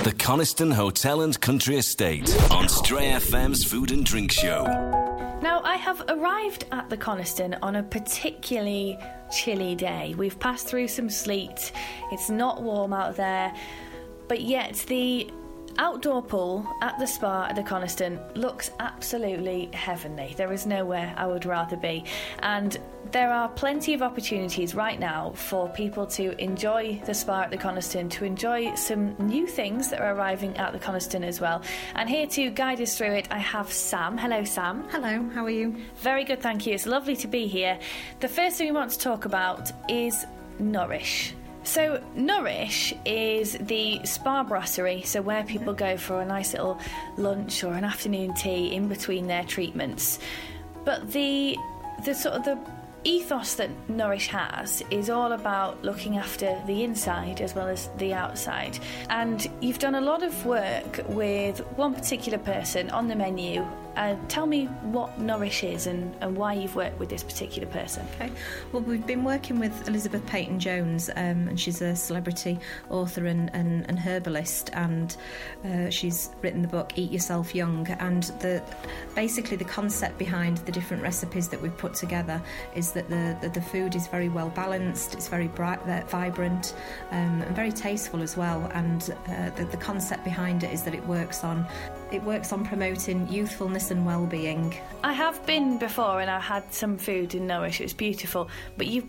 The Coniston Hotel and Country Estate on Stray FM's Food and Drink Show. Now, I have arrived at the Coniston on a particularly chilly day. We've passed through some sleet. It's not warm out there, but yet the outdoor pool at the spa at the Coniston looks absolutely heavenly. There is nowhere I would rather be. And there are plenty of opportunities right now for people to enjoy the spa at the Coniston, to enjoy some new things that are arriving at the Coniston as well. And here to guide us through it, I have Sam. Hello, Sam. Hello, how are you? Very good, thank you. It's lovely to be here. The first thing we want to talk about is Nourish. So Nourish is the spa brasserie, so where people go for a nice little lunch or an afternoon tea in between their treatments. But the sort of the ethos that Nourish has is all about looking after the inside as well as the outside. And you've done a lot of work with one particular person on the menu. Tell me what Nourish is and why you've worked with this particular person. Okay. Well, we've been working with Elizabeth Peyton-Jones, and she's a celebrity author and herbalist, and she's written the book Eat Yourself Young. And basically the concept behind the different recipes that we've put together is that the food is very well balanced, it's very bright, vibrant, and very tasteful as well. And the concept behind it is that it works on promoting youthfulness and well-being. I have been before and I had some food in Nourish. It was beautiful, but you're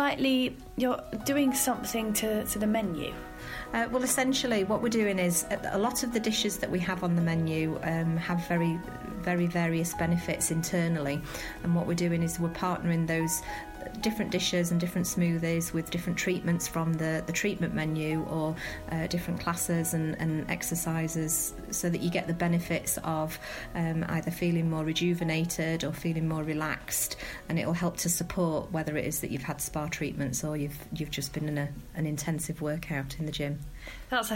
doing something to the menu. Well, essentially what we're doing is a lot of the dishes that we have on the menu have very, very various benefits internally, and what we're doing is we're partnering those different dishes and different smoothies with different treatments from the treatment menu, or different classes and exercises, so that you get the benefits of either feeling more rejuvenated or feeling more relaxed, and it'll help to support whether it is that you've had spa treatments or you've just been in an intensive workout in the gym. That's a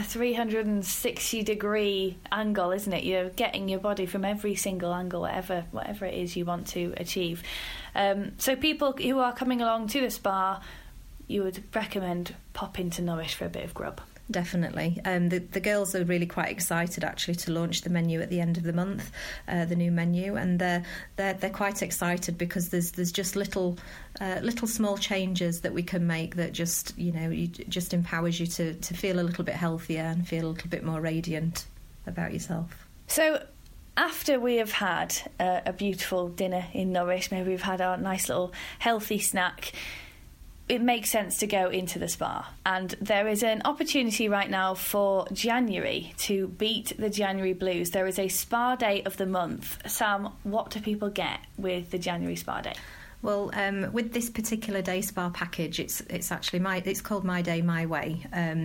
360-degree angle, isn't it? You're getting your body from every single angle, whatever it is you want to achieve. So people who are coming along to the spa, you would recommend pop into Nourish for a bit of grub. Definitely. The girls are really quite excited actually to launch the menu at the end of the month, the new menu, and they're quite excited because there's just little small changes that we can make that just empowers you to feel a little bit healthier and feel a little bit more radiant about yourself. So after we have had a beautiful dinner in Nourish, maybe we've had our nice little healthy snack, it makes sense to go into the spa. And there is an opportunity right now for January to beat the January blues. There is a spa day of the month. Sam, what do people get with the January spa day? Well, with this particular day spa package, it's actually it's called My Day My Way.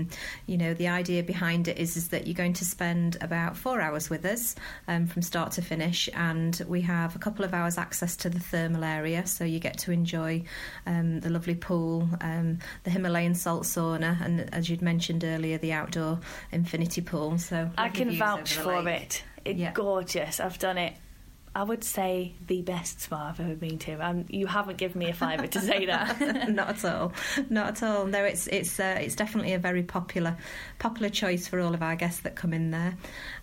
The idea behind it is that you're going to spend about 4 hours with us from start to finish, and we have a couple of hours access to the thermal area, so you get to enjoy the lovely pool, the Himalayan salt sauna, and as you'd mentioned earlier, the outdoor infinity pool. So I can vouch for it. It's gorgeous. I've done it. I would say the best spa I've ever been to, and you haven't given me a fiver to say that. Not at all. No, it's definitely a very popular choice for all of our guests that come in there.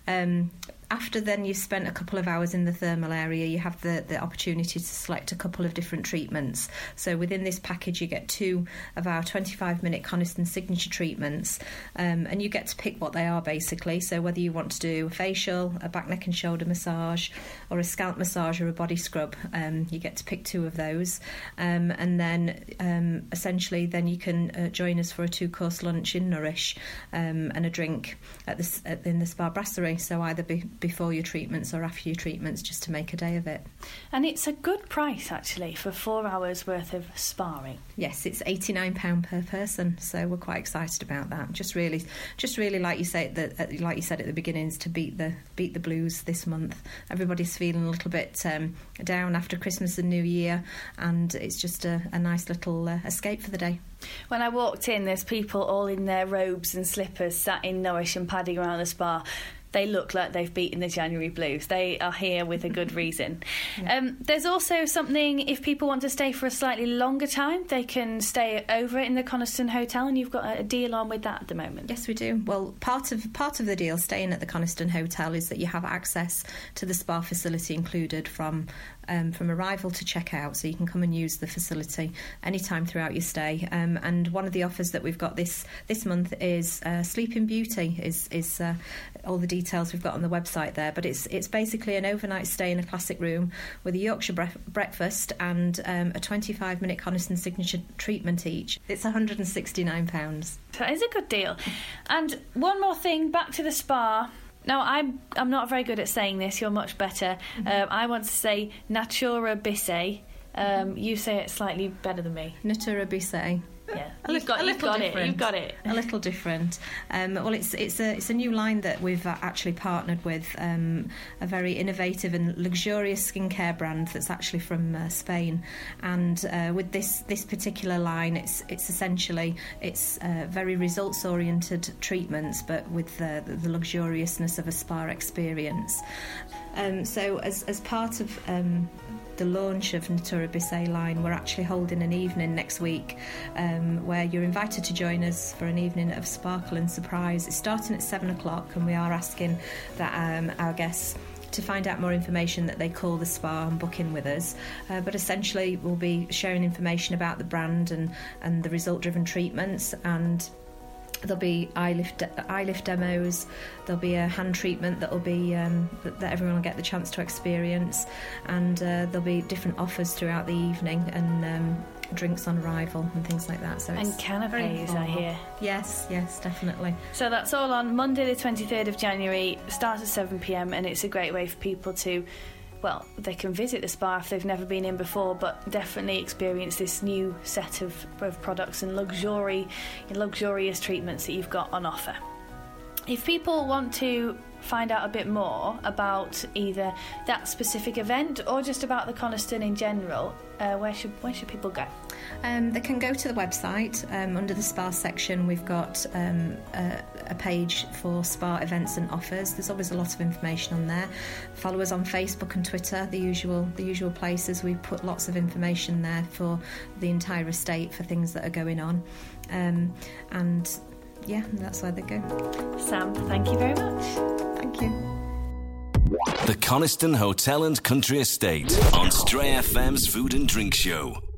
After then you've spent a couple of hours in the thermal area, you have the opportunity to select a couple of different treatments. So within this package you get 2 of our 25-minute Coniston signature treatments, and you get to pick what they are basically. So whether you want to do a facial, a back, neck and shoulder massage, or a scalp massage or a body scrub, you get to pick 2 of those. And then essentially then you can join us for a 2-course lunch in Nourish, and a drink in the spa brasserie. So either before your treatments or after your treatments, just to make a day of it. And it's a good price actually for 4 hours worth of sparring. Yes, it's £89 per person, so we're quite excited about that. Just really like you said at the beginning, is to beat the blues this month. Everybody's feeling a little bit down after Christmas and New Year, and it's just a nice little escape for the day. When I walked in, there's people all in their robes and slippers sat in Nourish and padding around the spa. they look like they've beaten the January blues. They are here with a good reason. There's also something, if people want to stay for a slightly longer time, they can stay over in the Coniston Hotel, and you've got a deal on with that at the moment. Yes, we do. Well, part of the deal staying at the Coniston Hotel is that you have access to the spa facility included from arrival to checkout, so you can come and use the facility anytime throughout your stay. And one of the offers that we've got this month is Sleeping Beauty. Is all the details we've got on the website there, but it's basically an overnight stay in a classic room with a Yorkshire breakfast and a 25-minute Coniston signature treatment each. It's £169. That is a good deal. And one more thing, back to the spa. Now, I'm not very good at saying this. You're much better. I want to say Natura Bissé. You say it slightly better than me. Natura Bissé. Yeah, you've got it. A little different. Well, it's a new line that we've actually partnered with a very innovative and luxurious skincare brand that's actually from Spain. And with this particular line, it's essentially very results oriented treatments, but with the luxuriousness of a spa experience. So as part of the launch of Natura Bissé line, we're actually holding an evening next week where you're invited to join us for an evening of sparkle and surprise. It's starting at 7:00, and we are asking that our guests to find out more information that they call the spa and book in with us. But essentially we'll be sharing information about the brand and the result-driven treatments, and there'll be eye lift demos. There'll be a hand treatment that'll be that everyone will get the chance to experience, and there'll be different offers throughout the evening and drinks on arrival and things like that. So and canapes, I hear. Yes, definitely. So that's all on Monday, the 23rd of January. Starts at 7 p.m, and it's a great way for people to. Well, they can visit the spa if they've never been in before, but definitely experience this new set of products and luxurious treatments that you've got on offer. If people want to find out a bit more about either that specific event or just about the Coniston in general, where should people go? They can go to the website. Under the spa section, we've got a page for spa events and offers. There's always a lot of information on there. Follow us on Facebook and Twitter, the usual places. We put lots of information there for the entire estate for things that are going on. And yeah, that's where they go. Sam, thank you very much. Thank you. The Coniston Hotel and Country Estate on Stray FM's Food and Drink Show.